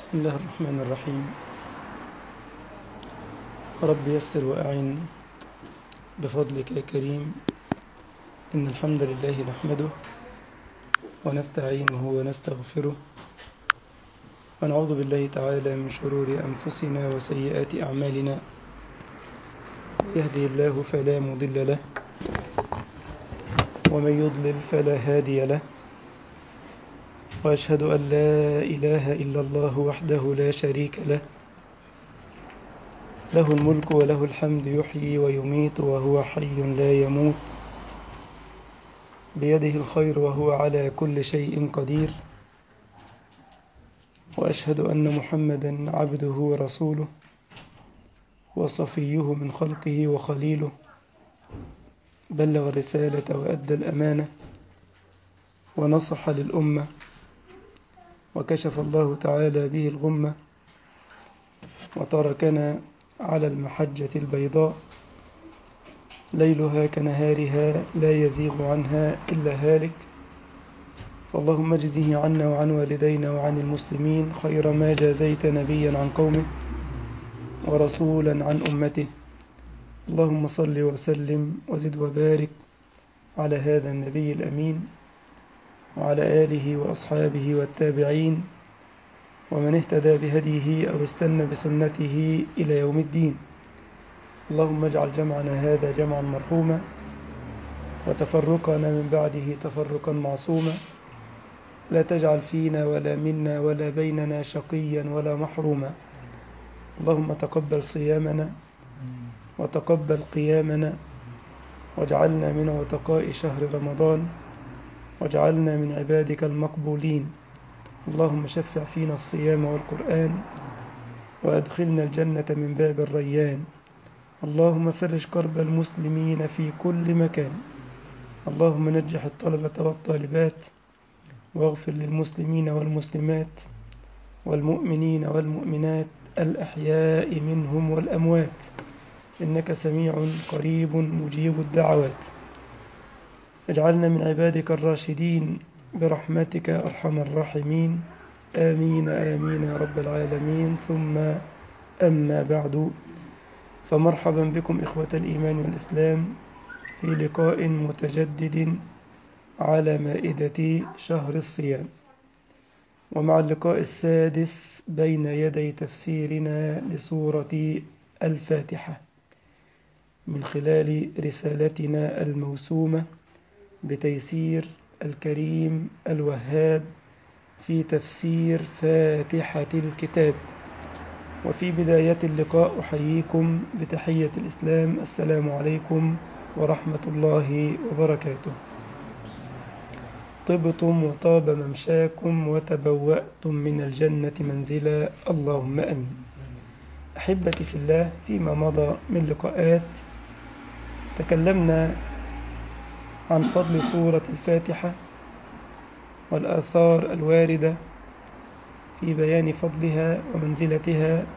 بسم الله الرحمن الرحيم. رب يسر وأعن بفضلك يا كريم. إن الحمد لله نحمده ونستعينه ونستغفره ونعوذ بالله تعالى من شرور أنفسنا وسيئات أعمالنا. يهدي الله فلا مضل له ومن يضلل فلا هادي له، وأشهد أن لا إله إلا الله وحده لا شريك له، له الملك وله الحمد، يحيي ويميت وهو حي لا يموت، بيده الخير وهو على كل شيء قدير. وأشهد أن محمدا عبده ورسوله وصفيه من خلقه وخليله، بلغ الرسالة وأدى الأمانة ونصح للأمة، وكشف الله تعالى به الغمة، وتركنا على المحجة البيضاء ليلها كنهارها لا يزيغ عنها إلا هالك. فاللهم اجزه عنا وعن والدينا وعن المسلمين خير ما جازيت نبيا عن قومه ورسولا عن أمته. اللهم صل وسلم وزد وبارك على هذا النبي الأمين وعلى آله وأصحابه والتابعين ومن اهتدى بهديه أو استنى بسنته إلى يوم الدين. اللهم اجعل جمعنا هذا جمعا مرحوما، وتفرقنا من بعده تفرقا معصوما، لا تجعل فينا ولا منا ولا بيننا شقيا ولا محروما. اللهم تقبل صيامنا وتقبل قيامنا، واجعلنا من عتقاء شهر رمضان، واجعلنا من عبادك المقبولين. اللهم شفع فينا الصيام والقرآن، وأدخلنا الجنة من باب الريان. اللهم فرج كرب المسلمين في كل مكان. اللهم نجح الطلبة والطالبات، واغفر للمسلمين والمسلمات والمؤمنين والمؤمنات الأحياء منهم والأموات، إنك سميع قريب مجيب الدعوات. اجعلنا من عبادك الراشدين برحمتك أرحم الراحمين. آمين آمين يا رب العالمين. ثم أما بعد، فمرحبا بكم إخوة الإيمان والإسلام في لقاء متجدد على مائدة شهر الصيام، ومع اللقاء السادس بين يدي تفسيرنا لسورة الفاتحة من خلال رسالتنا الموسومة بتيسير الكريم الوهاب في تفسير فاتحة الكتاب. وفي بداية اللقاء أحييكم بتحية الإسلام، السلام عليكم ورحمة الله وبركاته. طبتم وطاب ممشاكم وتبوأتم من الجنة منزلا، اللهم أمين. أحبتي في الله، فيما مضى من لقاءات تكلمنا عن فضل سورة الفاتحة والآثار الواردة في بيان فضلها ومنزلتها.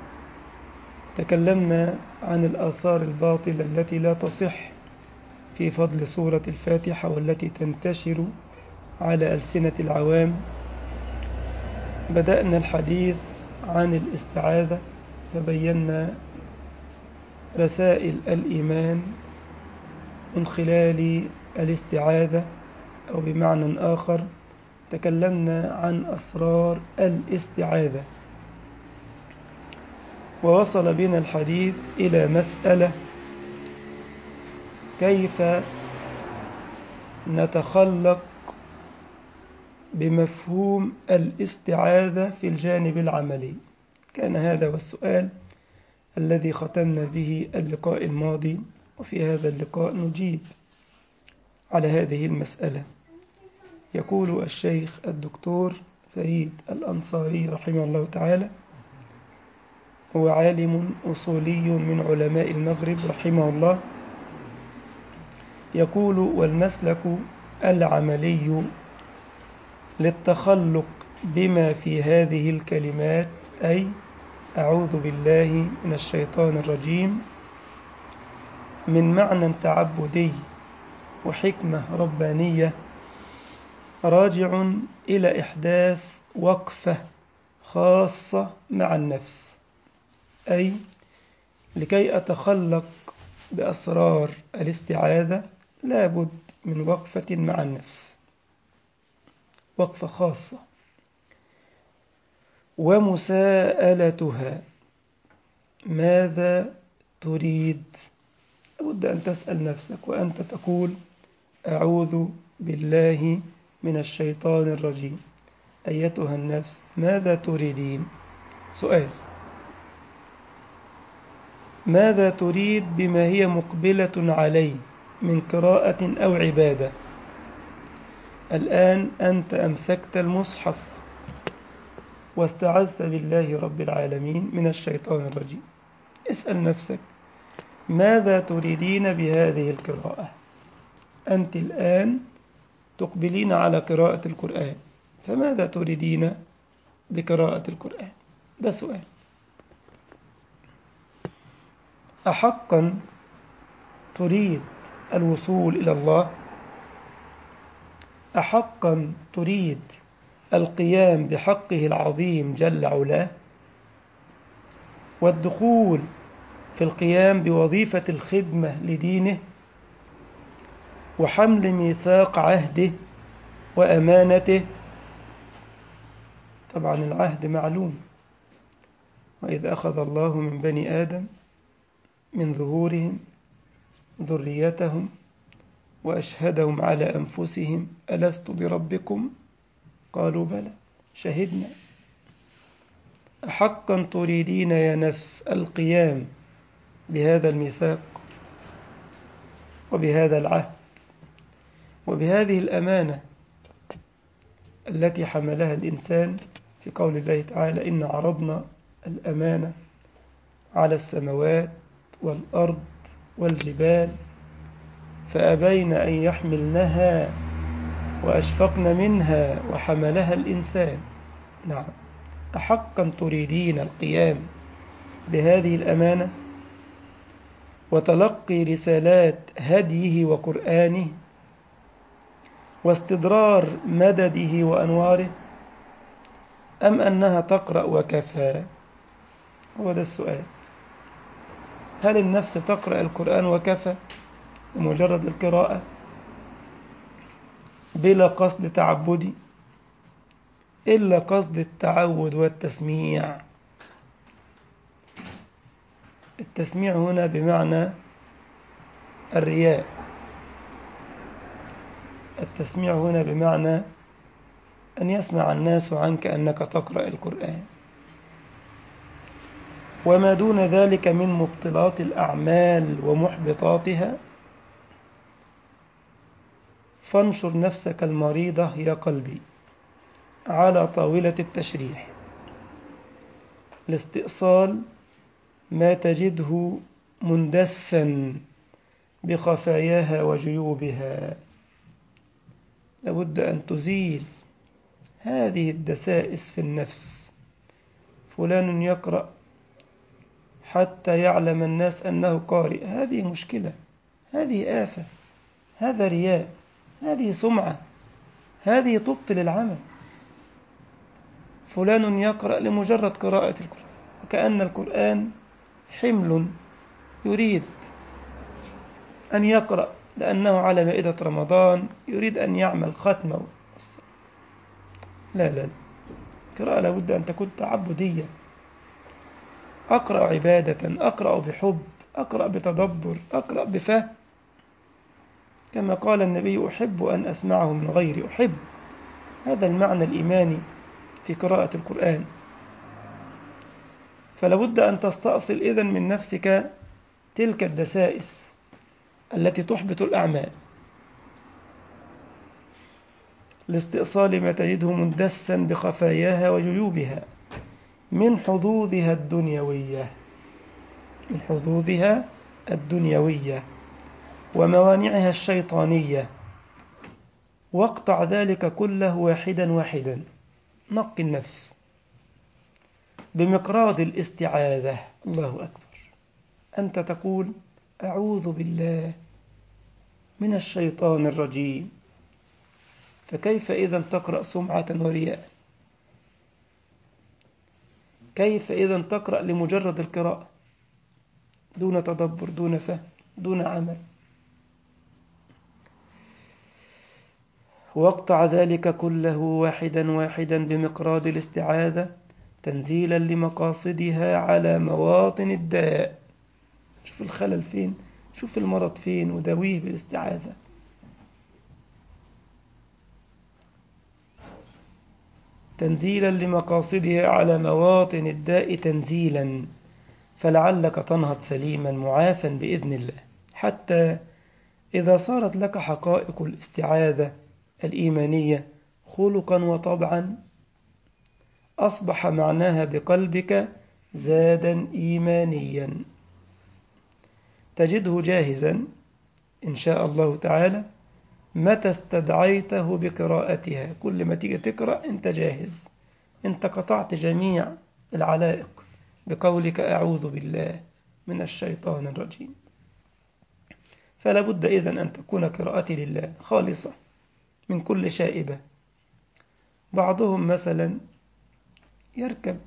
تكلمنا عن الآثار الباطلة التي لا تصح في فضل سورة الفاتحة والتي تنتشر على ألسنة العوام. بدأنا الحديث عن الاستعاذة، فبينا رسائل الإيمان من خلال الاستعاذة، أو بمعنى آخر تكلمنا عن أسرار الاستعاذة. ووصل بنا الحديث إلى مسألة: كيف نتخلق بمفهوم الاستعاذة في الجانب العملي. كان هذا هو السؤال الذي ختمنا به اللقاء الماضي، وفي هذا اللقاء نجيب على هذه المسألة. يقول الشيخ الدكتور فريد الأنصاري رحمه الله تعالى، هو عالم أصولي من علماء المغرب رحمه الله، يقول: والمسلك العملي للتخلق بما في هذه الكلمات، أي أعوذ بالله من الشيطان الرجيم، من معنى تعبدي وحكمة ربانية، راجع إلى إحداث وقفة خاصة مع النفس، أي لكي أتخلق بأسرار الاستعاذة لابد من وقفة مع النفس، وقفة خاصة، ومساءلتها ماذا تريد. لابد أن تسأل نفسك وأنت تقول أعوذ بالله من الشيطان الرجيم، أيتها النفس ماذا تريدين؟ سؤال، ماذا تريد بما هي مقبلة عليه من قراءة أو عبادة؟ الآن أنت أمسكت المصحف واستعذت بالله رب العالمين من الشيطان الرجيم. اسأل نفسك ماذا تريدين بهذه القراءة؟ أنت الآن تقبلين على قراءة القرآن، فماذا تريدين بقراءة القرآن؟ ده سؤال. أحقا تريد الوصول إلى الله؟ أحقا تريد القيام بحقه العظيم جل علاه، والدخول في القيام بوظيفة الخدمة لدينه، وحمل ميثاق عهده وأمانته؟ طبعا العهد معلوم، وإذ أخذ الله من بني آدم من ظهورهم ذريتهم وأشهدهم على أنفسهم ألست بربكم قالوا بلى شهدنا. أحقا تريدين يا نفس القيام بهذا الميثاق وبهذا العهد وبهذه الأمانة التي حملها الإنسان في قول الله تعالى إن عرضنا الأمانة على السماوات والأرض والجبال فأبين أن يحملنها وأشفقن منها وحملها الإنسان. نعم، أحقا تريدين القيام بهذه الأمانة وتلقي رسالات هديه وقرآنه واستدرار مدده وأنواره، أم أنها تقرأ وكفى؟ هو ده السؤال. هل النفس تقرأ القرآن وكفى بمجرد القراءة بلا قصد تعبدي إلا قصد التعود والتسميع؟ التسميع هنا بمعنى الرياء، التسميع هنا بمعنى أن يسمع الناس عنك أنك تقرأ القرآن، وما دون ذلك من مبطلات الأعمال ومحبطاتها. فانشر نفسك المريضة يا قلبي على طاولة التشريح لاستئصال ما تجده مندسا بخفاياها وجيوبها. لابد أن تزيل هذه الدسائس في النفس. فلان يقرأ حتى يعلم الناس أنه قارئ، هذه مشكلة، هذه آفة، هذا رياء، هذه سمعة، هذه تبطل العمل. فلان يقرأ لمجرد قراءة القرآن، وكأن القرآن حمل يريد أن يقرأ لأنه على مائدة رمضان يريد أن يعمل ختمة. لا لا لا، القراءة لابد أن تكون تعبدية. أقرأ عبادة، أقرأ بحب، أقرأ بتدبر، أقرأ بفهم، كما قال النبي أحب أن أسمعه من غيري. أحب، هذا المعنى الإيماني في قراءة القرآن. فلابد أن تستأصل إذن من نفسك تلك الدسائس التي تحبط الأعمال لاستئصال ما تجده مندسا بخفاياها وجيوبها من حظوظها الدنيوية، من حظوظها الدنيوية وموانعها الشيطانية، واقطع ذلك كله واحدا واحدا. نقي النفس بمقراض الاستعاذة. الله أكبر، أنت تقول أعوذ بالله من الشيطان الرجيم، فكيف إذن تقرأ سمعة ورياء؟ كيف إذا تقرأ لمجرد القراءة دون تدبر، دون فهم، دون عمل؟ واقطع ذلك كله واحدا واحدا بمقراض الاستعاذة تنزيلا لمقاصدها على مواطن الداء. شوف الخلل فين، شوف المرض فين، وداويه بالاستعاذة. تنزيلا لمقاصدها على مواطن الداء تنزيلا، فلعلك تنهض سليما معافا بإذن الله، حتى إذا صارت لك حقائق الاستعاذة الإيمانية خلقا وطبعا أصبح معناها بقلبك زادا إيمانيا تجده جاهزا إن شاء الله تعالى متى استدعيته بقراءتها. كل ما تيجي تقرأ أنت جاهز، أنت قطعت جميع العلائق بقولك أعوذ بالله من الشيطان الرجيم. فلا بد إذن أن تكون قراءتي لله خالصة من كل شائبة. بعضهم مثلا يركب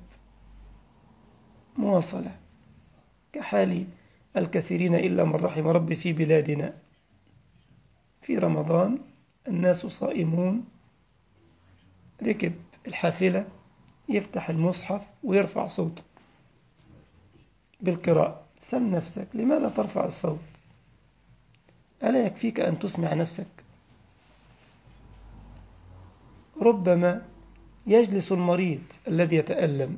مواصلة كحال الكثيرين إلا من رحم ربي في بلادنا في رمضان، الناس صائمون، ركب الحافلة يفتح المصحف ويرفع صوته بالقراءة. سل نفسك، لماذا ترفع الصوت؟ ألا يكفيك أن تسمع نفسك؟ ربما يجلس المريض الذي يتألم،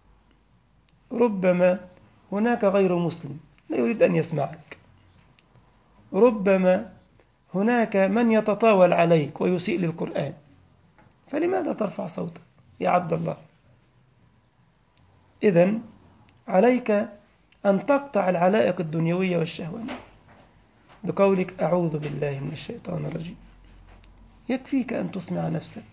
ربما هناك غير مسلم لا يريد أن يسمعك، ربما هناك من يتطاول عليك ويسيء للقرآن، فلماذا ترفع صوتك يا عبد الله؟ إذن عليك أن تقطع العلائق الدنيوية والشهوانية بقولك أعوذ بالله من الشيطان الرجيم. يكفيك أن تسمع نفسك،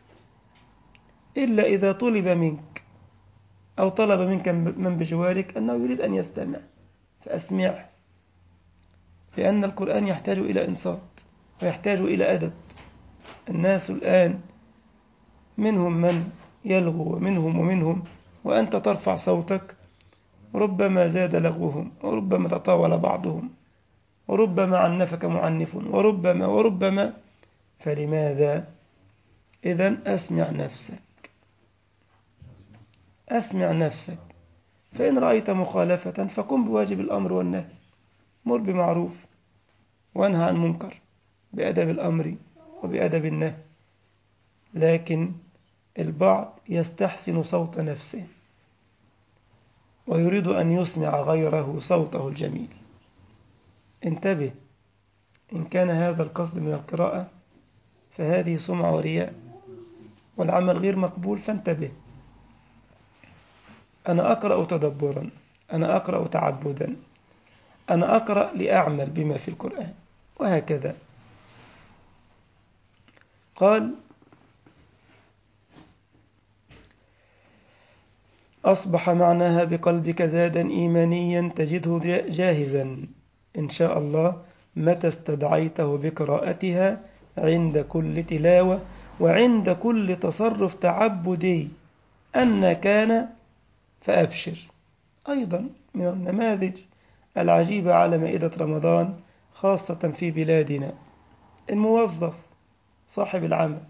إلا إذا طلب منك أو طلب منك من بجوارك أنه يريد أن يستمع فأسمعه، لأن القرآن يحتاج إلى إنصات ويحتاج إلى أدب. الناس الآن منهم من يلغو ومنهم وأنت ترفع صوتك، ربما زاد لغوهم وربما تطاول بعضهم وربما عنفك معنف وربما. فلماذا؟ إذن أسمع نفسك. فإن رأيت مخالفة فقم بواجب الأمر والنهي، مر بمعروف وانهى عن منكر بأدب الأمر وبأدب النهي. لكن البعض يستحسن صوت نفسه ويريد أن يسمع غيره صوته الجميل. انتبه، إن كان هذا القصد من القراءة فهذه سمعة ورياء والعمل غير مقبول، فانتبه. أنا أقرأ تدبرا، أنا أقرأ تعبدا، أنا أقرأ لأعمل بما في القرآن، وهكذا. قال أصبح معناها بقلبك زادا إيمانيا تجده جاهزا إن شاء الله متى استدعيته بقراءتها عند كل تلاوة وعند كل تصرف تعبدي أن كان، فأبشر. أيضا من النماذج العجيبة على مائدة رمضان خاصة في بلادنا، الموظف صاحب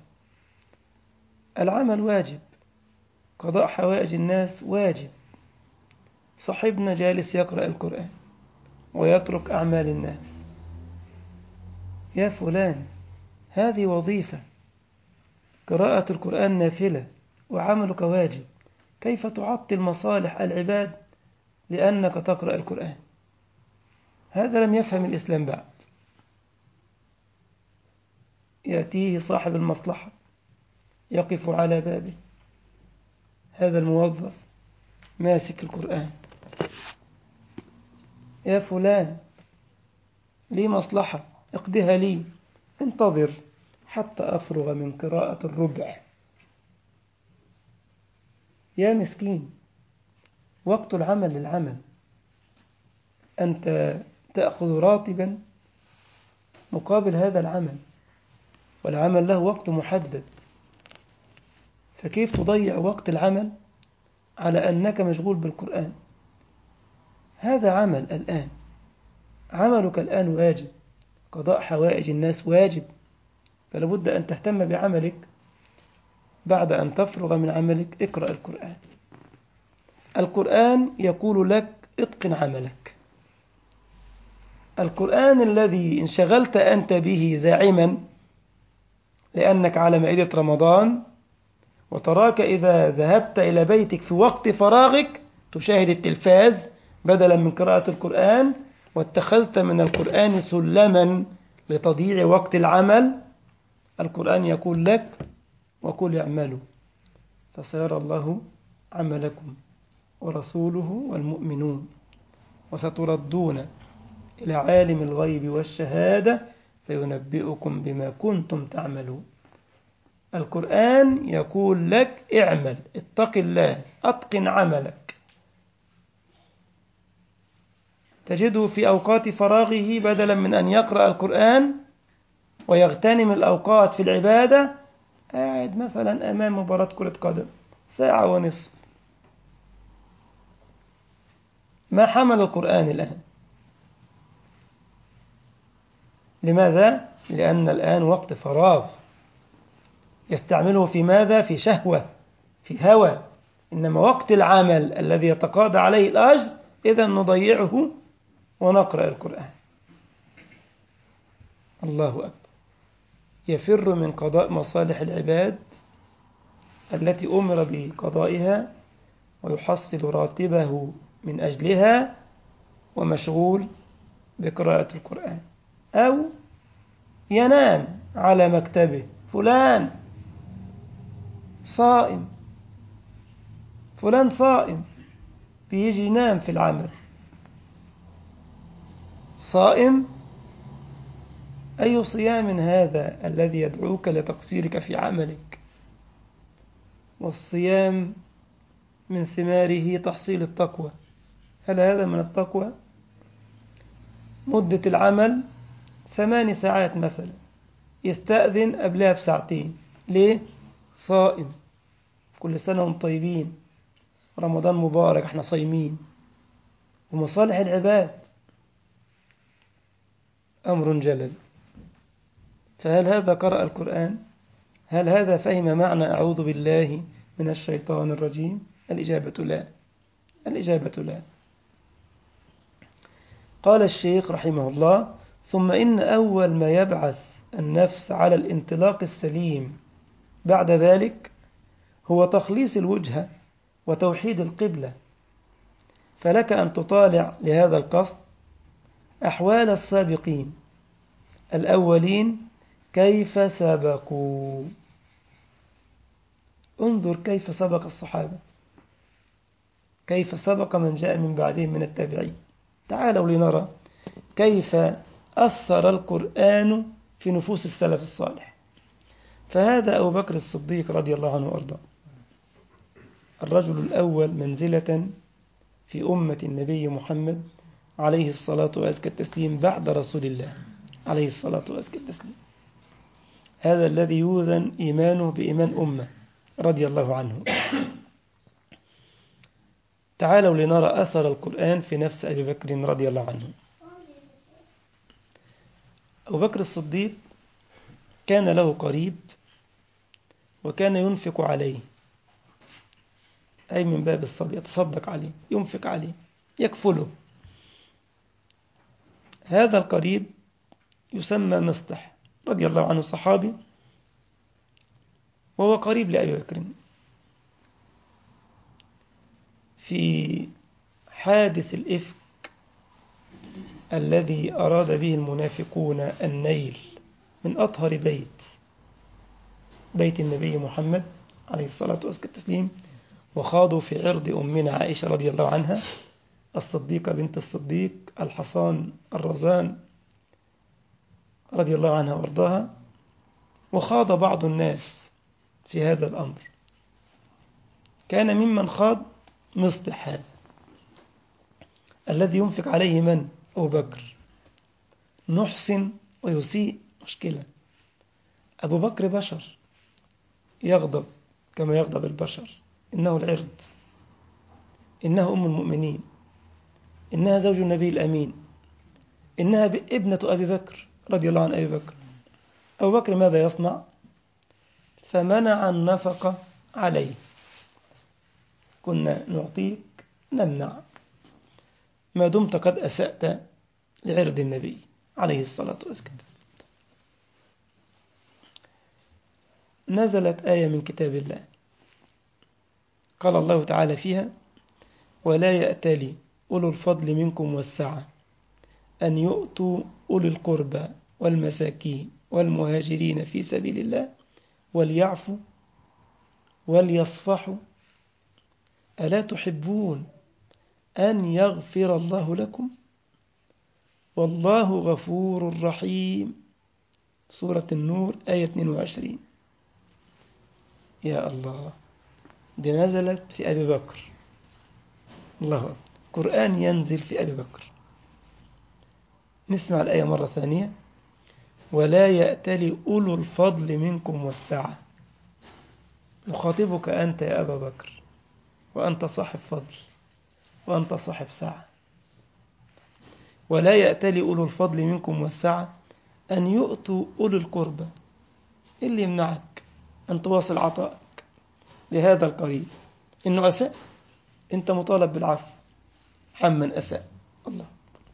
العمل واجب، قضاء حوائج الناس واجب. صاحبنا جالس يقرأ القرآن ويترك أعمال الناس. يا فلان، هذه وظيفة، قراءة القرآن نافلة وعملك واجب، كيف تعطل مصالح العباد لأنك تقرأ القرآن؟ هذا لم يفهم الإسلام بعد. يأتيه صاحب المصلحة يقف على بابه، هذا الموظف ماسك القرآن، يا فلان لي مصلحة اقضيها لي، انتظر حتى أفرغ من قراءة الربع. يا مسكين، وقت العمل للعمل، أنت تأخذ راتبا مقابل هذا العمل، والعمل له وقت محدد، فكيف تضيع وقت العمل على أنك مشغول بالقرآن. هذا عمل الآن، عملك الآن واجب، قضاء حوائج الناس واجب، فلا بد أن تهتم بعملك. بعد أن تفرغ من عملك اقرأ القرآن. القرآن يقول لك اتقن عملك. القرآن الذي انشغلت أنت به زاعما لأنك على مائدة رمضان، وتراك إذا ذهبت إلى بيتك في وقت فراغك تشاهد التلفاز بدلا من قراءة القرآن، واتخذت من القرآن سلما لتضييع وقت العمل. القرآن يقول لك وقل اعملوا فسيرى الله عملكم ورسوله والمؤمنون وستردون إلى عالم الغيب والشهادة فينبئكم بما كنتم تعملون. القرآن يقول لك اعمل، اتق الله، أتقن عملك. تجده في أوقات فراغه بدلا من أن يقرأ القرآن ويغتنم الأوقات في العبادة، قاعد مثلا أمام مباراة كرة قدم ساعة ونصف. ما حمل القرآن الآن؟ لماذا؟ لأن الآن وقت فراغ يستعمله في ماذا؟ في شهوة، في هوى. إنما وقت العمل الذي يتقاضى عليه الأجر إذا نضيعه ونقرأ القرآن. الله أكبر. يفر من قضاء مصالح العباد التي أمر بقضائها ويحصل راتبه من أجلها ومشغول بقراءة القرآن، أو ينام على مكتبه. فلان صائم، فلان صائم، بيجي ينام في العمل. صائم؟ أي صيام هذا الذي يدعوك لتقصيرك في عملك؟ والصيام من ثماره تحصيل التقوى. هل هذا من التقوى؟ مدة العمل 8 ساعات مثلا، يستأذن قبلها بساعتين. ليه؟ صائم. كل سنة وانتم طيبين، رمضان مبارك، احنا صايمين. ومصالح العباد أمر جلل. فهل هذا قرأ القرآن؟ هل هذا فهم معنى أعوذ بالله من الشيطان الرجيم؟ الإجابة لا. الإجابة لا. قال الشيخ رحمه الله: ثم إن أول ما يبعث النفس على الانطلاق السليم بعد ذلك هو تخليص الوجهة وتوحيد القبلة. فلك أن تطالع لهذا القصد أحوال السابقين الأولين كيف سبقوا. انظر كيف سبق الصحابة، كيف سبق من جاء من بعدهم من التابعين. تعالوا لنرى كيف أثر القرآن في نفوس السلف الصالح. فهذا أبو بكر الصديق رضي الله عنه وأرضاه، الرجل الأول منزلة في أمة النبي محمد عليه الصلاة وأزكى التسليم بعد رسول الله عليه الصلاة وأزكى التسليم. هذا الذي يوزن إيمانه بإيمان أمة رضي الله عنه. تعالوا لنرى أثر القرآن في نفس أبي بكر رضي الله عنه. أبو بكر الصديق كان له قريب وكان ينفق عليه، أي من باب الصدق، يتصدق عليه، ينفق عليه، يكفله. هذا القريب يسمى مصطح رضي الله عنه، صحابي، وهو قريب لأبي بكر. في حادث الإفك الذي أراد به المنافقون النيل من أطهر بيت النبي محمد عليه الصلاة والتسليم، وخاضوا في عرض أمنا عائشة رضي الله عنها الصديقة بنت الصديق الحصان الرزان رضي الله عنها وارضاها، وخاض بعض الناس في هذا الأمر. كان ممن خاض مصطح هذا الذي ينفق عليه من؟ أبو بكر. نحسن ويسيء، مشكلة. أبو بكر بشر، يغضب كما يغضب البشر، إنه العرض. إنها أم المؤمنين، إنها زوج النبي الأمين، إنها ابنة أبي بكر رضي الله عن أبي بكر. أبو بكر ماذا يصنع؟ فمنع النفقة عليه. كنا نعطيك، نمنع ما دمت قد أسأت لعرض النبي عليه الصلاة والسلام. نزلت آية من كتاب الله قال الله تعالى فيها: ولا يأتلي أولو الفضل منكم والسعة أن يؤتوا أولي القربى والمساكين والمهاجرين في سبيل الله وليعفوا وليصفحوا ألا تحبون أن يغفر الله لكم والله غفور رحيم. سورة النور آية 22. يا الله، دي نزلت في أبي بكر. الله أكبر، قرآن ينزل في أبي بكر. نسمع الآية مرة ثانية: ولا يأتلي أولو الفضل منكم والسعة. يخاطبك أنت يا أبا بكر، وأنت صاحب فضل وأنت صاحب سعة. ولا يأتلي أولو الفضل منكم والسعة أن يؤتوا أولي القربى. اللي يمنعك أن تواصل عطائك لهذا القريب إنه أساء، أنت مطالب بالعفو عمن أساء. الله.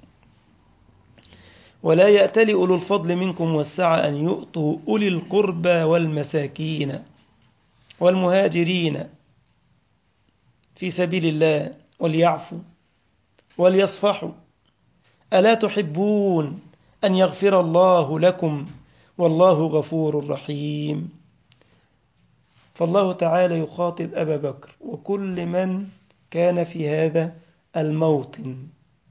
ولا يأتلي أولو الفضل منكم والسعة أن يؤتوا أولي القربى والمساكين والمهاجرين في سبيل الله وليعفوا وليصفحوا ألا تحبون أن يغفر الله لكم والله غفور رحيم. فالله تعالى يخاطب أبا بكر وكل من كان في هذا الموطن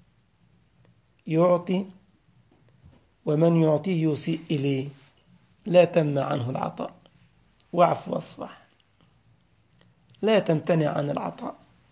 يعطي، ومن يعطيه يسيء إليه لا تمنع عنه العطاء، واعف واصفح، لا تمتنع عن العطاء.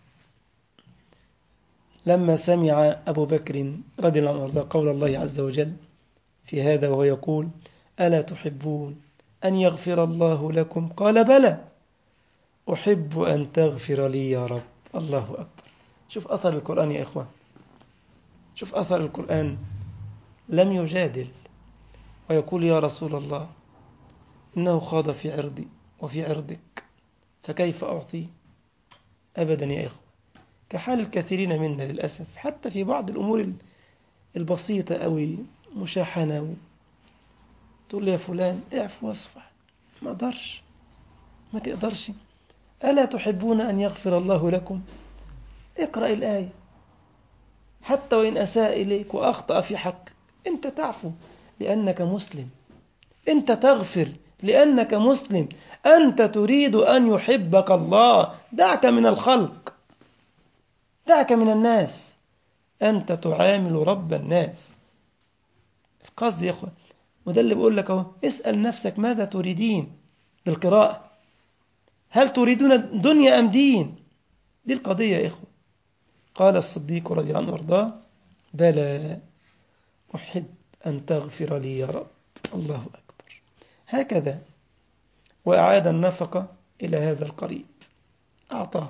لما سمع أبو بكر رضي الله عنه وارضاه قول الله عز وجل في هذا وهو يقول: ألا تحبون أن يغفر الله لكم؟ قال: بلى، أحب أن تغفر لي يا رب. الله أكبر. شوف أثر القرآن يا إخوان، شوف أثر القرآن. لم يجادل ويقول: يا رسول الله إنه خاض في عرضي وفي عرضك فكيف أعطيه؟ أبدا يا إخوة، كحال الكثيرين منا للأسف، حتى في بعض الأمور البسيطة أوي، مشاحنة، تقول لي يا فلان اعف واصفح، ما أقدرش، ما تقدرش. ألا تحبون أن يغفر الله لكم؟ اقرأ الآية. حتى وإن أساء إليك وأخطأ في حقك أنت تعفو لأنك مسلم، أنت تغفر لأنك مسلم، أنت تريد أن يحبك الله. دعك من الخلق، دعك من الناس، أنت تعامل رب الناس. القصد يا أخوة، وده اللي بقول لك أهو، اسأل نفسك ماذا تريدين بالقراءة؟ هل تريدون دنيا أم دين؟ دي القضية يا إخوة. قال الصديق رضي الله عنه وارضاه: بلى، أحب أن تغفر لي يا رب. الله أكبر. هكذا، وأعاد النفقة إلى هذا القريب، أعطاه.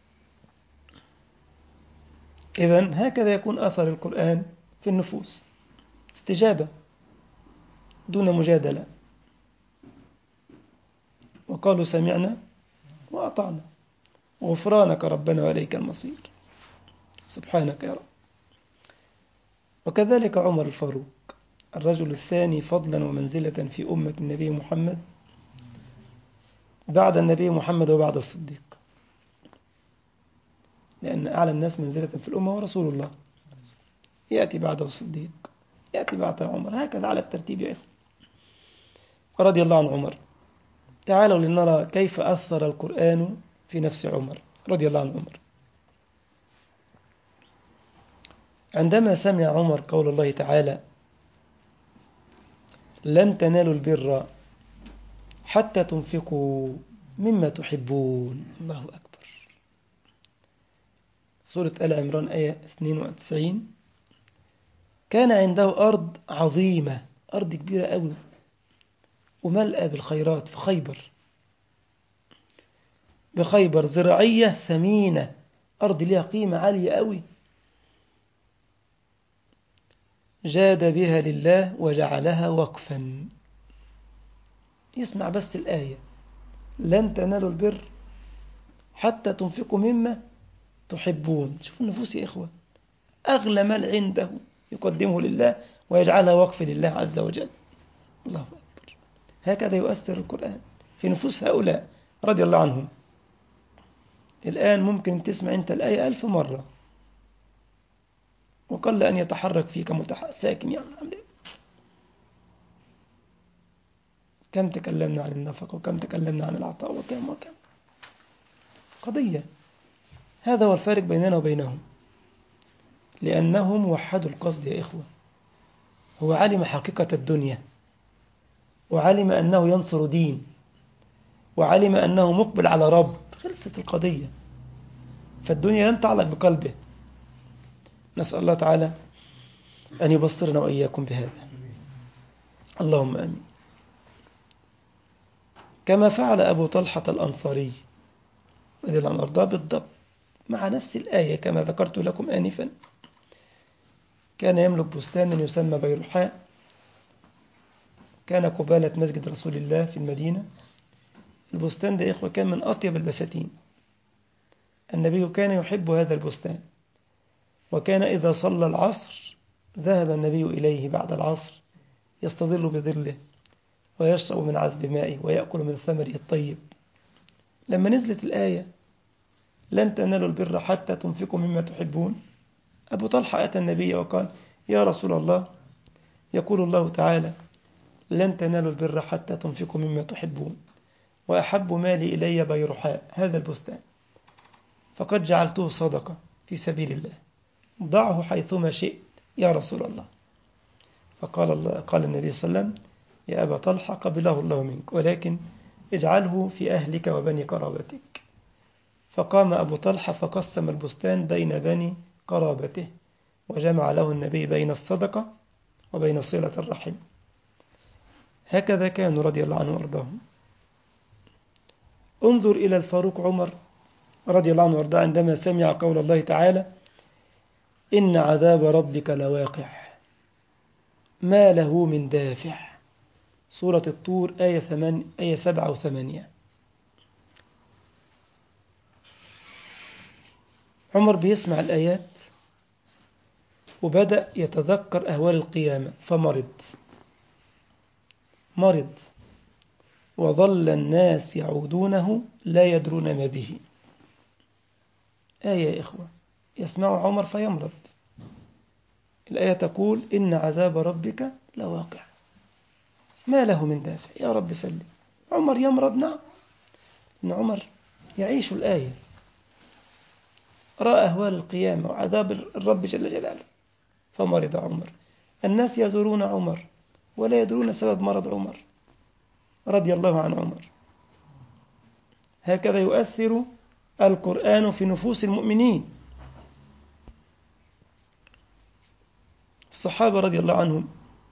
إذن هكذا يكون أثر القرآن في النفوس، استجابة دون مجادلة، وقالوا سمعنا وأطعنا غفرانك ربنا وإليك المصير. سبحانك يا رب. وكذلك عمر الفاروق، الرجل الثاني فضلا ومنزلة في أمة النبي محمد بعد النبي محمد وبعد الصديق، لأن أعلى الناس منزلة في الأمة هو رسول الله، يأتي بعده الصديق، يأتي بعده عمر، هكذا على الترتيب يا إخوة. رضي الله عن عمر. تعالوا لنرى كيف أثر القرآن في نفس عمر رضي الله عن عمر. عندما سمع عمر قول الله تعالى: لن تنالوا البر حتى تنفقوا مما تحبون. الله أكبر. سورة آل عمران آية 92. كان عنده أرض عظيمة، أرض كبيرة أوي وملأة بالخيرات في خيبر، بخيبر زراعية ثمينة أرض لها قيمة عالية قوي، جاد بها لله وجعلها وقفا. يسمع بس الآية: لن تنالوا البر حتى تنفقوا مما تحبون. شوف النفوس يا إخوة، أغلى مال عنده يقدمه لله ويجعلها وقف لله عز وجل. الله أكبر. هكذا يؤثر القرآن في نفوس هؤلاء رضي الله عنهم. الآن ممكن تسمع أنت الآية 1000 مرة وقل أن يتحرك فيك ساكن يعني. كم تكلمنا عن النفقة وكم تكلمنا عن العطاء وكم قضية. هذا هو الفارق بيننا وبينهم، لأنهم وحدوا القصد يا إخوة. هو علم حقيقة الدنيا، وعلم أنه ينصر دين، وعلم أنه مقبل على رب. خلصت القضية، فالدنيا لن تعلق بقلبه. نسأل الله تعالى أن يبصرنا وإياكم بهذا، اللهم آمين. كما فعل أبو طلحة الأنصاري رضي الله عنه وارضاه بالضبط مع نفس الآية كما ذكرت لكم آنفا. كان يملك بستانا يسمى بيرحاء، كان قبالة مسجد رسول الله في المدينة. البستان ده يا إخوة كان من أطيب البساتين. النبي كان يحب هذا البستان، وكان إذا صلى العصر ذهب النبي إليه بعد العصر يستظل بظله ويشرب من عذب مائه ويأكل من ثمره الطيب. لما نزلت الآية لن تنالوا البر حتى تنفقوا مما تحبون، أبو طلحة أتى النبي وقال: يا رسول الله، يقول الله تعالى: لن تنالوا البر حتى تنفقوا مما تحبون، وأحب مالي إلي بيرحاء هذا البستان، فقد جعلته صدقة في سبيل الله، ضعه حيثما شئت يا رسول الله. قال النبي صلى الله عليه وسلم: يا أبا طلحة، قبله الله منك، ولكن اجعله في أهلك وبني قرابتك. فقام أبو طلحة فقسم البستان بين بني قرابته، وجمع له النبي بين الصدقة وبين صلة الرحم. هكذا كانوا رضي الله عنه وارضاهم. انظر إلى الفاروق عمر رضي الله عنه وارضاه عندما سمع قول الله تعالى: إن عذاب ربك لواقع ما له من دافع. سورة الطور آية 7 و8. عمر بيسمع الآيات وبدأ يتذكر أهوال القيامة، مرض وظل الناس يعودونه لا يدرون ما به. آية يا إخوة، يسمع عمر فيمرض. الآية تقول: إن عذاب ربك لواقع ما له من دافع. يا رب سلم. عمر يمرض، نعم، إن عمر يعيش الآية، رأى أهوال القيامة وعذاب الرب جل جلاله فمرض عمر. الناس يزورون عمر ولا يدرون سبب مرض عمر رضي الله عن عمر. هكذا يؤثر القرآن في نفوس المؤمنين. الصحابة رضي الله عنهم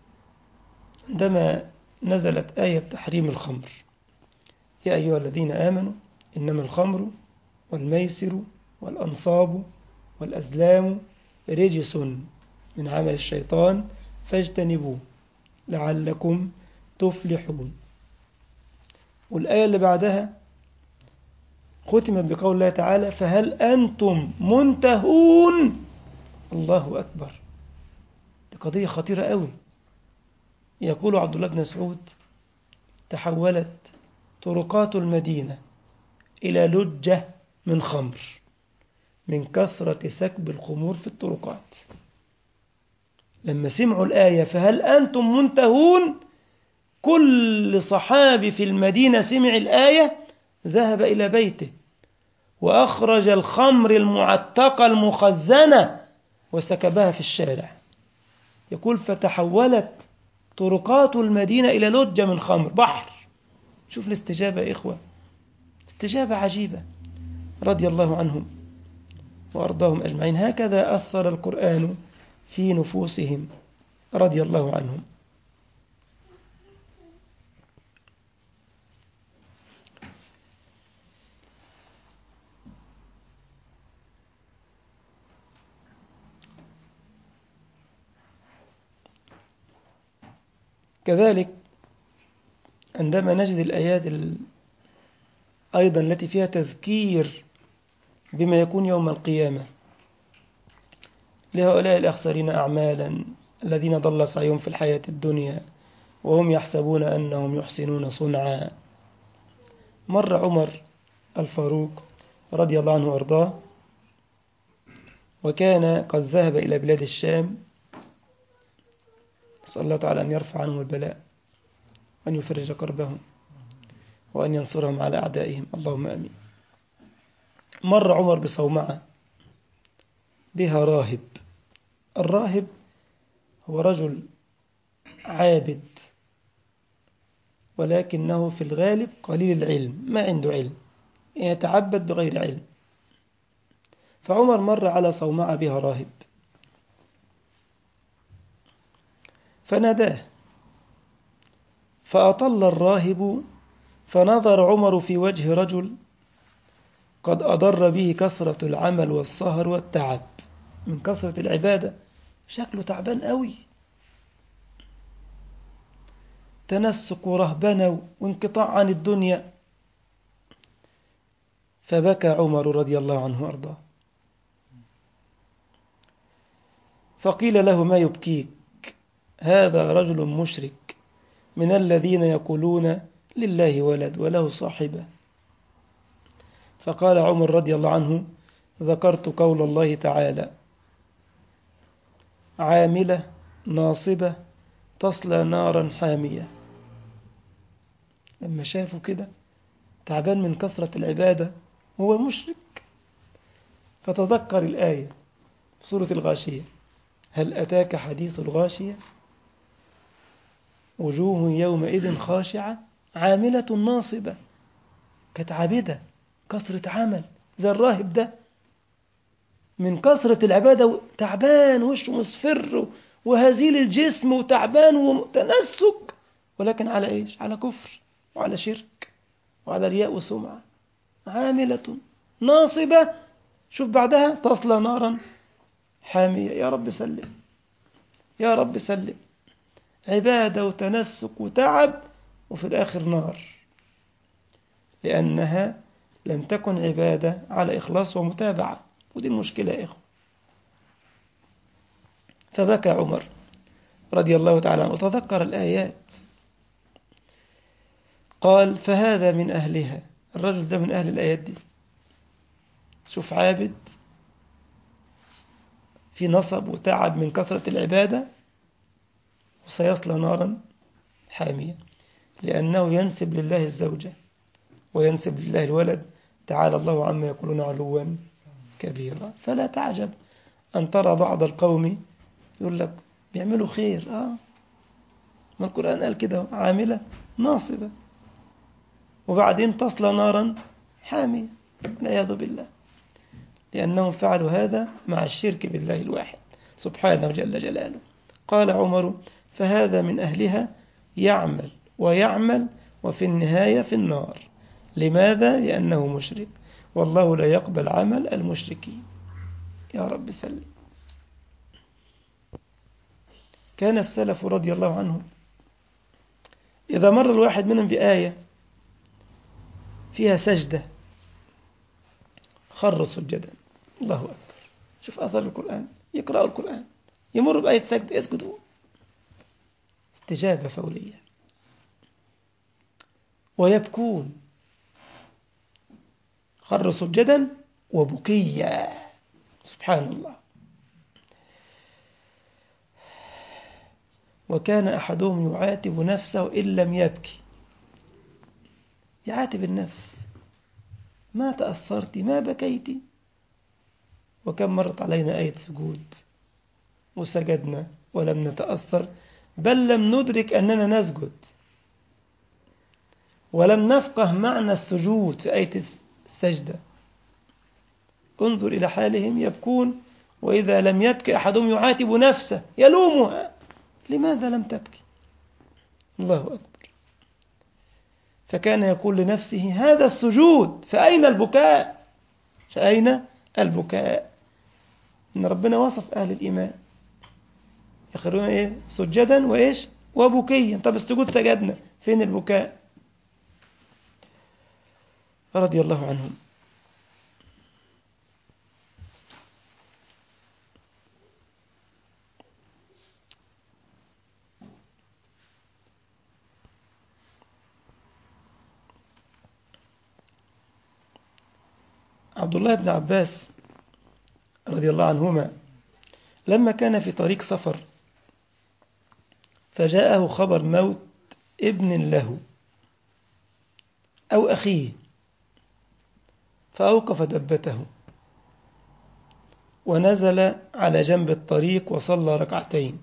عندما نزلت آية تحريم الخمر: يا أيها الذين آمنوا إنما الخمر والميسر والأنصاب والأزلام رجس من عمل الشيطان فاجتنبوه لعلكم تفلحون. والآية اللي بعدها ختمت بقول الله تعالى: فهل أنتم منتهون. الله أكبر، دي قضية خطيرة قوي. يقول عبد الله بن مسعود: تحولت طرقات المدينة إلى لجة من خمر من كثرة سكب الخمور في الطرقات. لما سمعوا الآية فهل أنتم منتهون، كل صحابي في المدينة سمع الآية ذهب إلى بيته وأخرج الخمر المعتقة المخزنة وسكبها في الشارع. يقول: فتحولت طرقات المدينة إلى لجة من خمر، بحر. شوف الاستجابة يا إخوة، استجابة عجيبة رضي الله عنهم وأرضاهم أجمعين. هكذا أثر القرآن في نفوسهم رضي الله عنهم. كذلك عندما نجد الآيات أيضا التي فيها تذكير بما يكون يوم القيامة لهؤلاء الأخسرين أعمالا الذين ضل سعيهم في الحياة الدنيا وهم يحسبون أنهم يحسنون صنعا. مر عمر الفاروق رضي الله عنه وأرضاه وكان قد ذهب إلى بلاد الشام، نسأل الله تعالى أن يرفع عنهم البلاء وأن يفرج كربهم وأن ينصرهم على أعدائهم، اللهم آمين. مر عمر بصومعة بها راهب. الراهب هو رجل عابد ولكنه في الغالب قليل العلم، ما عنده علم، يتعبد بغير علم. فعمر مر على صومعة بها راهب فناداه فأطل الراهب، فنظر عمر في وجه رجل قد أضر به كثرة العمل والسهر والتعب من كثرة العبادة، شكله تعبان قوي، تنسك ورهبنة وانقطاع عن الدنيا. فبكى عمر رضي الله عنه وأرضاه، فقيل له ما يبكيك؟ هذا رجل مشرك من الذين يقولون لله ولد وله صاحبة. فقال عمر رضي الله عنه ذكرت قول الله تعالى عاملة ناصبة تصلى نارا حامية. لما شافوا كده تعبان من كثرة العبادة هو مشرك، فتذكر الآية في سورة الغاشية هل أتاك حديث الغاشية وجوه يومئذ خاشعة عاملة ناصبة. كانت عابدة كثرة عمل زي الراهب ده، من كثرة العبادة تعبان وشه مصفر وهزيل الجسم وتعبان وتنسك، ولكن على إيش؟ على كفر وعلى شرك وعلى رياء وسمعة. عاملة ناصبة، شوف بعدها تصلى نارا حامية. يا رب سلم، يا رب سلم، عبادة وتنسك وتعب وفي الآخر نار، لأنها لم تكن عبادة على إخلاص ومتابعة، ودي المشكلة يا إخوة. فبكى عمر رضي الله تعالى عنه وتذكر الآيات، قال فهذا من أهلها، الرجل ده من أهل الآيات دي. شوف عابد في نصب وتعب من كثرة العبادة وسيصلى نارا حامية، لأنه ينسب لله الزوجة وينسب لله الولد، تعالى الله عما يقولون علوا كبيرا. فلا تعجب أن ترى بعض القوم يقول لك بيعملوا خير، ما القرآن قال كده عاملة ناصبة، وبعدين تصلى نارا حامية، والعياذ بالله، لأنهم فعلوا هذا مع الشرك بالله الواحد سبحانه جل جلاله. قال عمر فهذا من أهلها يعمل ويعمل وفي النهاية في النار. لماذا؟ لأنه مشرك، والله لا يقبل عمل المشركين. يا رب سلم. كان السلف رضي الله عنهم إذا مر الواحد منهم بآية فيها سجدة خر سجدا. الله أكبر، شوف أثر القرآن، يقرأوا القرآن يمر بآية سجد يسجدوا، استجابة فورية. ويبكون خر سجدا وبكيا، سبحان الله. وكان أحدهم يعاتب نفسه إن لم يبكي، يعاتب النفس، ما تأثرت ما بكيت. وكم مرت علينا آية سجود وسجدنا ولم نتأثر، بل لم ندرك أننا نسجد، ولم نفقه معنى السجود في آية السجدة. انظر إلى حالهم يبكون، وإذا لم يبكي أحدهم يعاتب نفسه يلومها لماذا لم تبكي. الله أكبر. فكان يقول لنفسه هذا السجود فأين البكاء، فأين البكاء. إن ربنا وصف أهل الإيمان يخرون سجدا وإيش وبكيا. طب السجود سجدنا، فين البكاء؟ رضي الله عنهم. عبد الله بن عباس رضي الله عنهما لما كان في طريق سفر فجاءه خبر موت ابن له أو أخيه، فأوقف دبته ونزل على جنب الطريق وصلى ركعتين،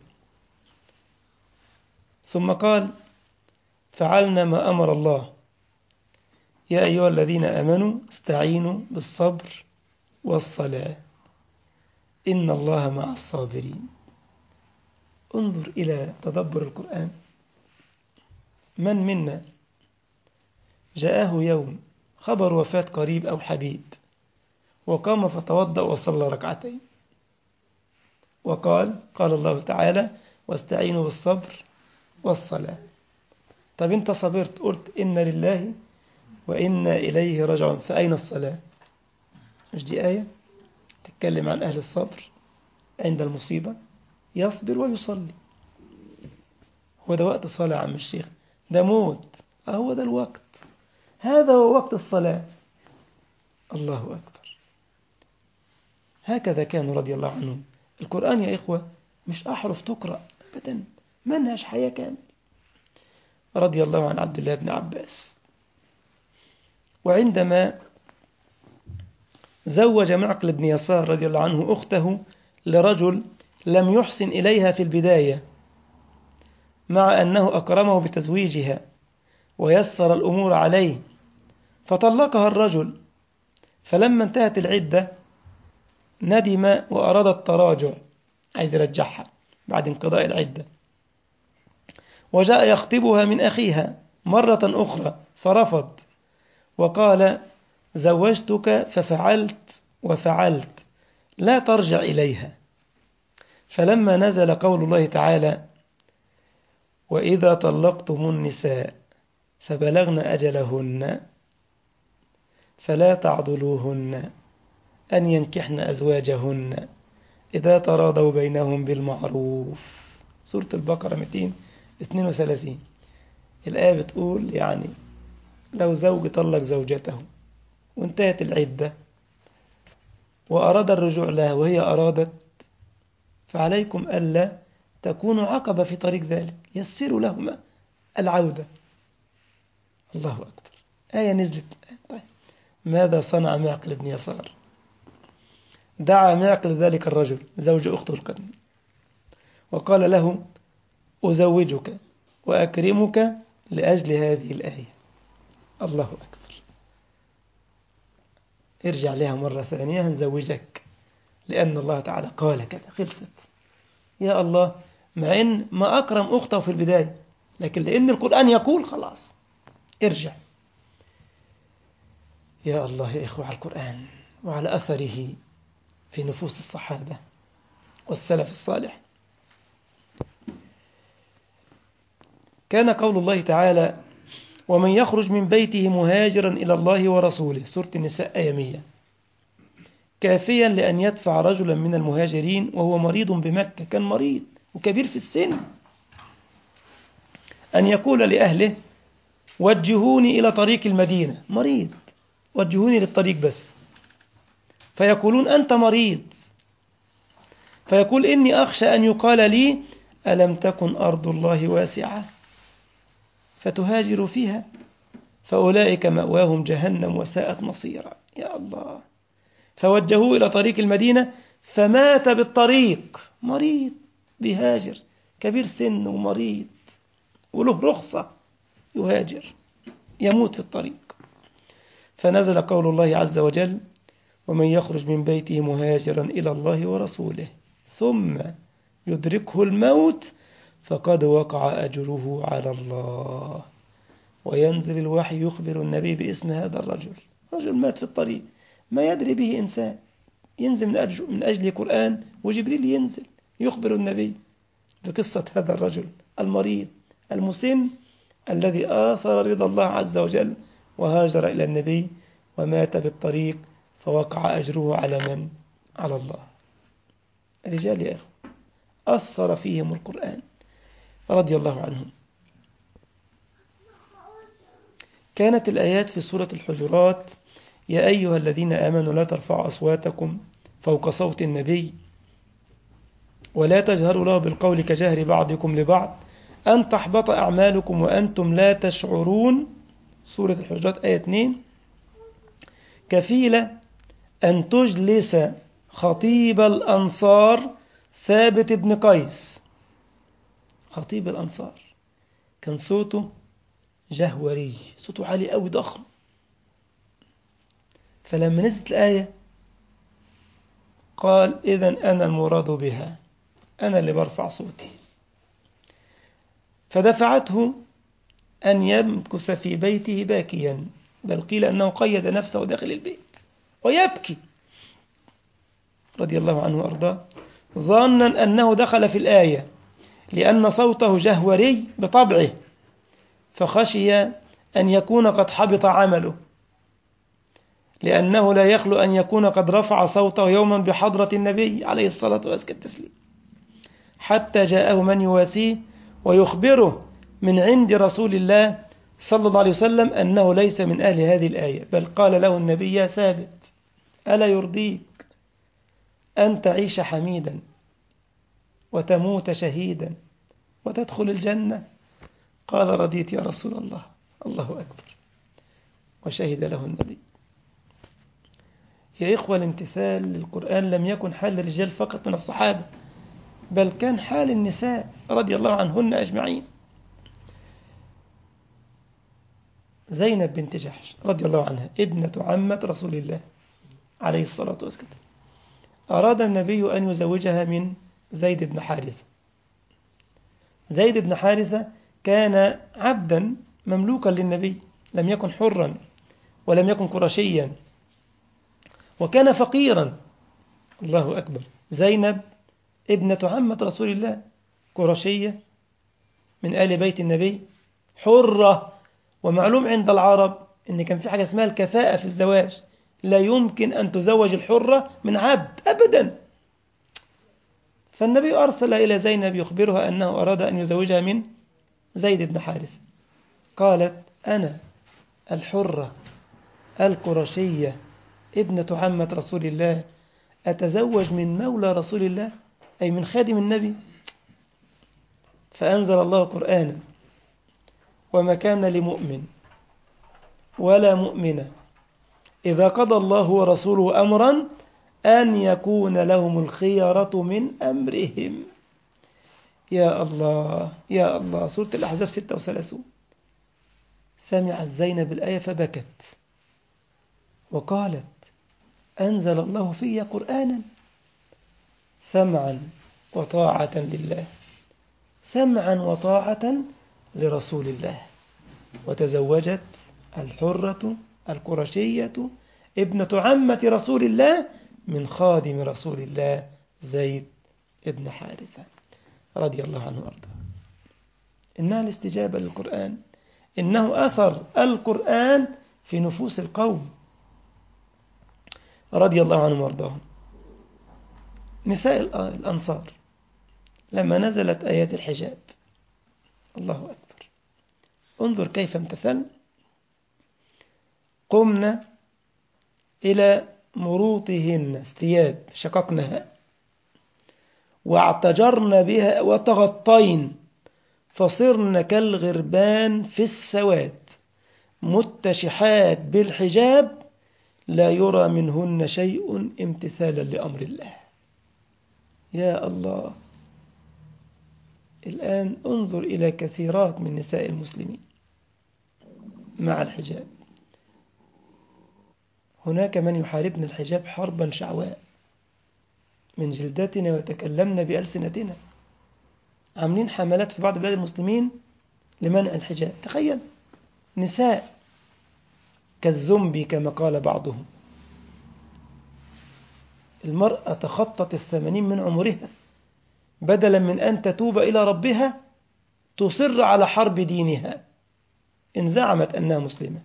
ثم قال: فعلنا ما أمر الله، يا أيها الذين آمنوا استعينوا بالصبر والصلاة إن الله مع الصابرين. انظر إلى تدبر القرآن. من منا جاءه يوم خبر وفاة قريب أو حبيب وقام فتوضأ وصلى ركعتين وقال: قال الله تعالى: واستعينوا بالصبر والصلاة. طب أنت صبرت، قلت إن لله وإنا إليه راجعون، فأين الصلاة؟ مش دي آية تتكلم عن أهل الصبر عند المصيبة؟ يصبر ويصلي. هو ده وقت صلاة يا عم الشيخ؟ ده موت. هو ده الوقت، هذا هو وقت الصلاة. الله أكبر. هكذا كانوا رضي الله عنهم. القرآن يا إخوة مش أحرف تقرأ أبدا، منهج حياة كامل. رضي الله عن عبد الله بن عباس، وعندما زوج معقل بن يسار رضي الله عنه أخته لرجل لم يحسن إليها في البداية، مع أنه أكرمه بتزويجها ويسر الأمور عليه، فطلقها الرجل، فلما انتهت العدة ندم وأراد التراجع، عايز يرجعها بعد انقضاء العدة، وجاء يخطبها من أخيها مرة أخرى فرفض وقال: زوجتك ففعلت وفعلت، لا ترجع إليها. فلما نزل قول الله تعالى: وإذا طلقتم النساء فبلغن أجلهن فلا تعضلوهن أن ينكحن أزواجهن إذا تراضوا بينهم بالمعروف. سورة البقرة 232. الآية بتقول يعني لو زوج طلق زوجته وانتهت العدة وأراد الرجوع لها وهي أرادت، فعليكم ألا تكونوا عقبة في طريق ذلك، يسروا لهما العودة. الله أكبر. آية نزلت. طيب ماذا صنع معقل بن يسار؟ دعا معقل ذلك الرجل زوج أخته القديم وقال له: أزوجك وأكرمك لأجل هذه الآية. الله أكبر. ارجع لها مرة ثانية هنزوجك لأن الله تعالى قال كذا. خلصت. يا الله، مع إن ما أكرم أخته في البداية، لكن لأن القرآن يقول خلاص ارجع. يا الله يا إخوة على القرآن وعلى أثره في نفوس الصحابة والسلف الصالح. كان قول الله تعالى: ومن يخرج من بيته مهاجرا إلى الله ورسوله، سورة النساء آية 100، كافيا لأن يدفع رجلا من المهاجرين وهو مريض بمكة، كان مريض وكبير في السن، أن يقول لأهله: وجهوني إلى طريق المدينة. مريض، وجهوني للطريق بس. فيقولون: أنت مريض. فيقول: إني أخشى أن يقال لي: ألم تكن أرض الله واسعة فتهاجروا فيها، فأولئك مأواهم جهنم وساءت مصيرا. يا الله. فوجهوه إلى طريق المدينة فمات بالطريق. مريض بيهاجر، كبير سن ومريض وله رخصة يهاجر، يموت في الطريق. فنزل قول الله عز وجل: ومن يخرج من بيته مهاجرا إلى الله ورسوله ثم يدركه الموت فقد وقع أجره على الله. وينزل الوحي يخبر النبي باسم هذا الرجل. رجل مات في الطريق ما يدري به إنسان، ينزل من أجل قرآن وجبريل ينزل يخبر النبي بقصة هذا الرجل المريض المسن الذي آثر رضا الله عز وجل وهاجر إلى النبي ومات بالطريق فوقع أجره على من؟ على الله. رجال يا أخوة أثر فيهم القرآن رضي الله عنهم. كانت الآيات في سورة الحجرات: يا أيها الذين آمنوا لا ترفعوا أصواتكم فوق صوت النبي ولا تجهروا له بالقول كجهر بعضكم لبعض أن تحبط أعمالكم وأنتم لا تشعرون. سورة الحجرات آية 2. كفيلة أن تجلس خطيب الأنصار ثابت بن قيس. خطيب الأنصار كان صوته جهوري، صوته عالي قوي ضخم. فلما نزلت الآية قال إذن أنا المراد بها، أنا اللي برفع صوتي. فدفعته أن يمكث في بيته باكيا، بل قيل أنه قيد نفسه داخل البيت ويبكي رضي الله عنه وأرضاه، ظانا أنه دخل في الآية لأن صوته جهوري بطبعه، فخشي أن يكون قد حبط عمله، لأنه لا يخلو أن يكون قد رفع صوته يوما بحضرة النبي عليه الصلاة والسلام، حتى جاءه من يواسيه ويخبره من عند رسول الله صلى الله عليه وسلم أنه ليس من أهل هذه الآية، بل قال له النبي: يا ثابت، ألا يرضيك أن تعيش حميدا وتموت شهيدا وتدخل الجنة؟ قال: رضيت يا رسول الله. الله أكبر. وشهد له النبي. يا إخوة، الامتثال للقرآن لم يكن حال الرجال فقط من الصحابة، بل كان حال النساء رضي الله عنهن أجمعين. زينب بنت جحش رضي الله عنها ابنة عمة رسول الله عليه الصلاة والسلام، أراد النبي أن يزوجها من زيد بن حارثة. زيد بن حارثة كان عبدا مملوكا للنبي، لم يكن حرا ولم يكن قرشيا، وكان فقيرا. الله أكبر. زينب ابنة عمة رسول الله، قرشية من آل بيت النبي، حرة. ومعلوم عند العرب إن كان في حاجة اسمها الكفاءة في الزواج، لا يمكن أن تزوج الحرة من عبد أبدا. فالنبي أرسل إلى زينب يخبرها أنه أراد أن يزوجها من زيد بن حارثة. قالت: أنا الحرة القرشية ابنة عمة رسول الله أتزوج من مولى رسول الله، أي من خادم النبي؟ فأنزل الله قرآنا: وما كان لمؤمن ولا مؤمنة إذا قضى الله ورسوله أمرا أن يكون لهم الخيرة من أمرهم. يا الله يا الله. سورة الأحزاب 36. سمعت زينب الآية فبكت وقالت: أنزل الله في قرآنا سمعا وطاعة لله، سمعا وطاعة لرسول الله. وتزوجت الحرة القرشية ابنة عمة رسول الله من خادم رسول الله زيد ابن حارثة رضي الله عنه وارضاه. إنها الاستجابة للقرآن، إنه أثر القرآن في نفوس القوم رضي الله عنهم وارضاهم. نساء الأنصار لما نزلت آيات الحجاب، الله أكبر، انظر كيف امتثلن. قمنا إلى مروطهن الثياب، شققناها واعتجرن بها وتغطين، فصرن كالغربان في السواد، متشحات بالحجاب لا يرى منهن شيء امتثالا لأمر الله. يا الله. الآن انظر إلى كثيرات من نساء المسلمين مع الحجاب. هناك من يحاربن الحجاب حربا شعواء من جلدتنا ويتكلمن بألسنتنا، عاملين حملات في بعض بلاد المسلمين لمنع الحجاب. تخيل، نساء كالزنبي كما قال بعضهم. المرأة تخطت 80 من عمرها، بدلا من أن تتوب إلى ربها تصر على حرب دينها إن زعمت أنها مسلمة.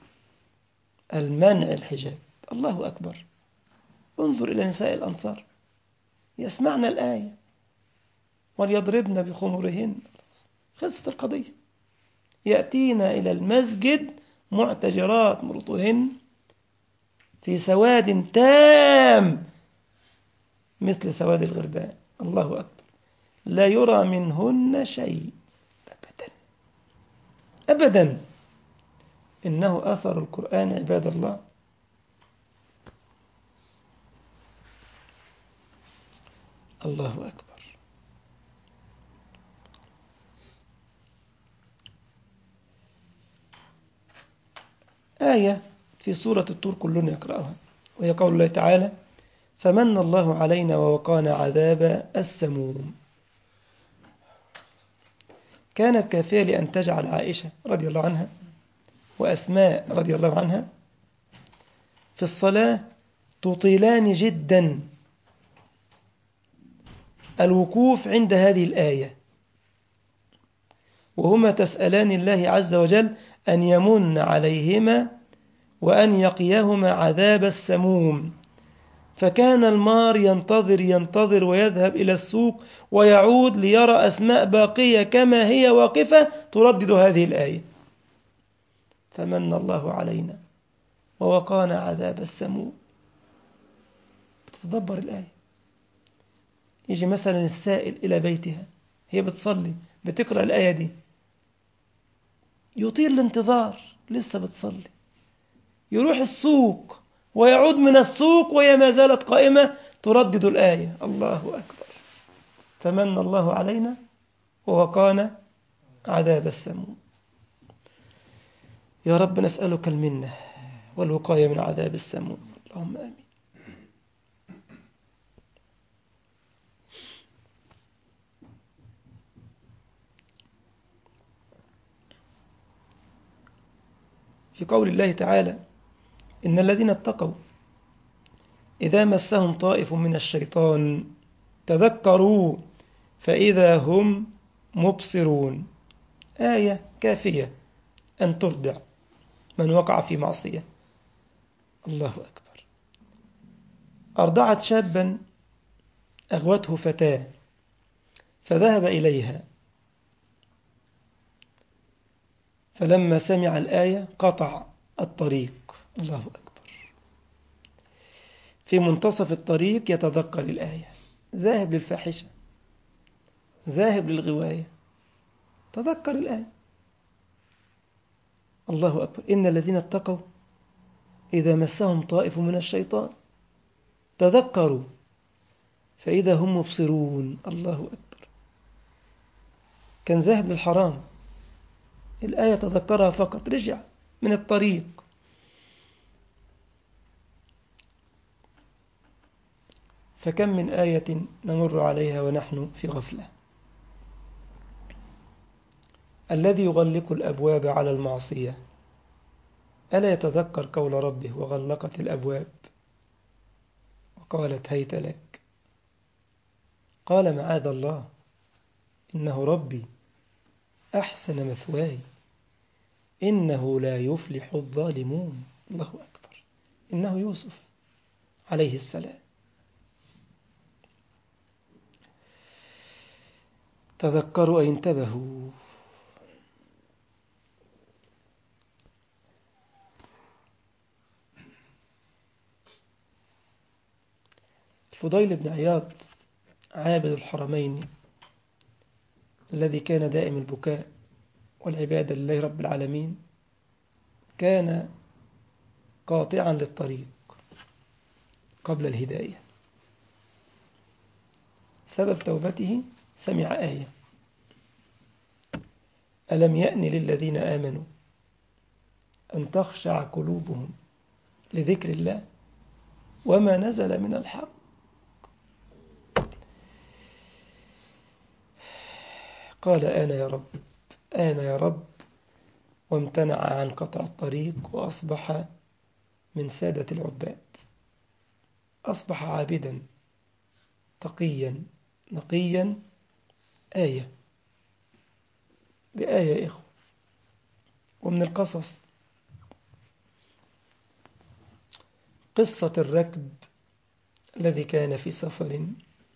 المنع الحجاب. الله أكبر. انظر إلى نساء الأنصار يسمعن الآية وليضربن بخمرهن، خلصت القضية. يأتينا إلى المسجد معتجرات مرطهن في سواد تام مثل سواد الغربان. الله أكبر. لا يرى منهن شيء أبدا أبدا. إنه أثر القرآن عباد الله. الله أكبر. آية في سورة الطور كلنا يقرأها، وهي قول الله تعالى: فمن الله علينا ووقانا عذاب السموم. كانت كافية لأن تجعل عائشة رضي الله عنها وأسماء رضي الله عنها في الصلاة تطيلان جدا الوقوف عند هذه الآية، وهما تسألان الله عز وجل أن يمن عليهما وأن يقيهما عذاب السموم. فكان المار ينتظر ويذهب إلى السوق ويعود ليرى أسماء باقية كما هي واقفة تردد هذه الآية: فمن الله علينا ووقانا عذاب السموم. تتدبر الآية. يجي مثلا السائل إلى بيتها، هي بتصلي بتقرأ الآية دي، يطيل الانتظار لسه بتصلي، يروح السوق ويعود من السوق وهي ما زالت قائمة تردد الآية: الله أكبر. فمن الله علينا ووقانا عذاب السموم. يا رب نسألك المنة والوقاية من عذاب السموم، اللهم آمين. في قول الله تعالى: إن الذين اتقوا إذا مسهم طائف من الشيطان تذكروا فإذا هم مبصرون. آية كافية أن تردع من وقع في معصية. الله أكبر. أرضعت شابا أغوته فتاة فذهب إليها، فلما سمع الآية قطع الطريق. الله أكبر. في منتصف الطريق يتذكر الآية، ذاهب للفاحشة، ذاهب للغواية، تذكر الآية. الله أكبر. إن الذين اتقوا إذا مسهم طائف من الشيطان تذكروا فإذا هم مبصرون. الله أكبر. كان ذاهب للحرام، الآية تذكرها فقط، رجع من الطريق. فكم من آية نمر عليها ونحن في غفلة. الذي يغلق الأبواب على المعصية ألا يتذكر قول ربه: وغلقت الأبواب وقالت هيت لك. قال: معاذ الله، إنه ربي أحسن مثواي إنه لا يفلح الظالمون. الله أكبر. إنه يوسف عليه السلام. تذكروا أي انتبهوا. الفضيل بن عياض عابد الحرمين الذي كان دائم البكاء والعبادة لله رب العالمين، كان قاطعا للطريق قبل الهداية. سبب توبته سمع آية: ألم يأن للذين آمنوا أن تخشع قلوبهم لذكر الله وما نزل من الحق. قال: أنا يا رب، أنا يا رب، وامتنع عن قطع الطريق وأصبح من سادة العباد، أصبح عابدا تقيا نقيا. آية. بآية يا إخوة. ومن القصص قصة الركب الذي كان في سفر،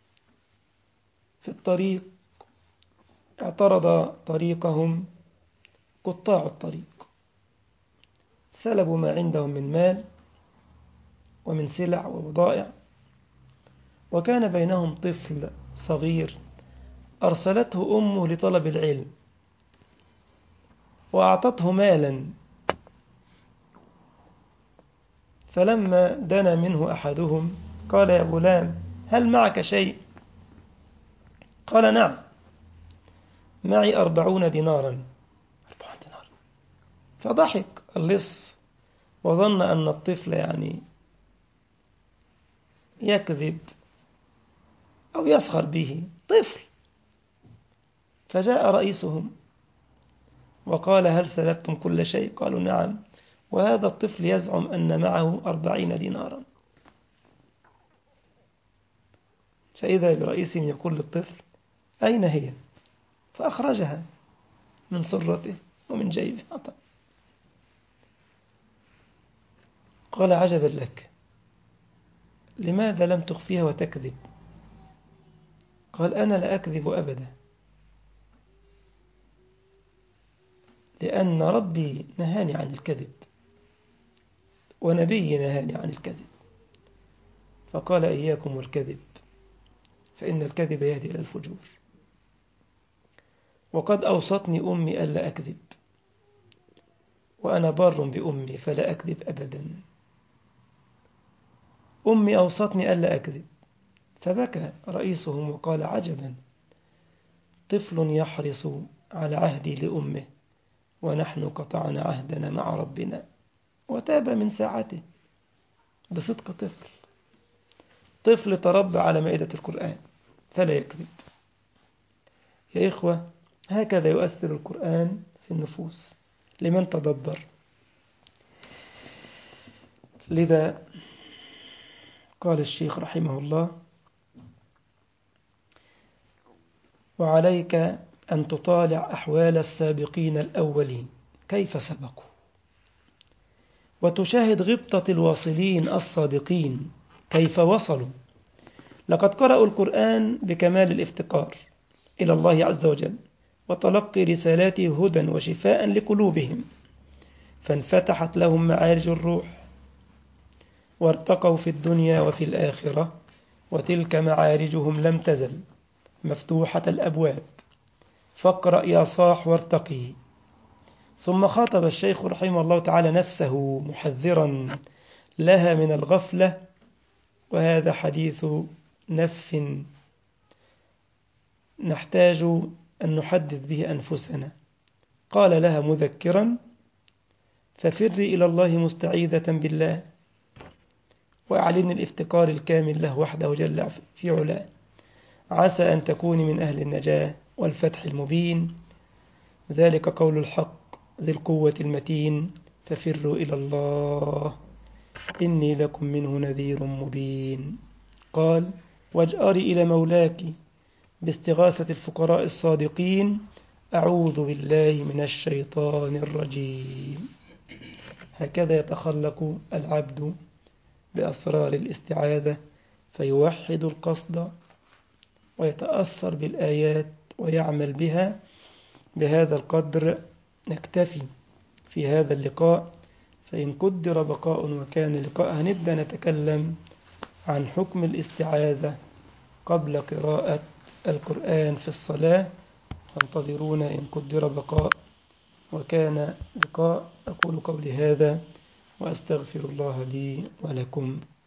في الطريق اعترض طريقهم قطاع الطريق، سلبوا ما عندهم من مال ومن سلع وبضائع، وكان بينهم طفل صغير أرسلته أمه لطلب العلم وأعطته مالا، فلما دنا منه أحدهم قال: يا غلام، هل معك شيء؟ قال: نعم، معي 40 دينارا. 40 دينار. فضحك اللص وظن أن الطفل يكذب أو يسخر به، طفل. فجاء رئيسهم وقال: هل سلبتم كل شيء؟ قالوا: نعم، وهذا الطفل يزعم أن معه 40 دينارا. فإذا برئيسهم يقول للطفل: أين هي؟ فأخرجها من سرته ومن جيبه. قال: عجبا لك، لماذا لم تخفيها وتكذب؟ قال: أنا لا أكذب أبدا، لأن ربي نهاني عن الكذب ونبي نهاني عن الكذب. فقال: إياكم والكذب، فإن الكذب يهدي إلى الفجور، وقد أوصتني أمي ألا أكذب، وأنا بار بأمي فلا أكذب أبدا. أمي أوصتني ألا أكذب. فبكى رئيسهم وقال: عجبا، طفل يحرص على عهدي لأمه، ونحن قطعنا عهدنا مع ربنا. وتاب من ساعته بصدق طفل تربى على مائدة القرآن فلا يكذب. يا إخوة، هكذا يؤثر القرآن في النفوس لمن تدبر. لذا قال الشيخ رحمه الله: وعليك أن تطالع أحوال السابقين الأولين كيف سبقوا، وتشاهد غبطة الواصلين الصادقين كيف وصلوا. لقد قرأوا القرآن بكمال الافتقار إلى الله عز وجل، وتلقي رسالاته هدى وشفاء لقلوبهم، فانفتحت لهم معارج الروح، وارتقوا في الدنيا وفي الآخرة، وتلك معارجهم لم تزل مفتوحة الأبواب، فاقرأ يا صاح وارتقي. ثم خاطب الشيخ رحمه الله تعالى نفسه محذرا لها من الغفلة، وهذا حديث نفس نحتاج أن نحدث به أنفسنا. قال لها مذكرا: ففري إلى الله مستعيذة بالله، وأعلن الافتقار الكامل له وحده جل في علاه، عسى أن تكوني من أهل النجاة والفتح المبين، ذلك قول الحق ذي القوة المتين، ففروا إلى الله إني لكم منه نذير مبين. قال: واجأري إلى مولاك باستغاثة الفقراء الصادقين، أعوذ بالله من الشيطان الرجيم. هكذا يتخلق العبد بأسرار الاستعاذة، فيوحد القصد ويتأثر بالآيات ويعمل بها. بهذا القدر نكتفي في هذا اللقاء، فإن قدر بقاء وكان لقاء هنبدأ نتكلم عن حكم الاستعاذة قبل قراءة القرآن في الصلاة. فانتظرونا إن قدر بقاء وكان لقاء. أقول قولي هذا وأستغفر الله لي ولكم.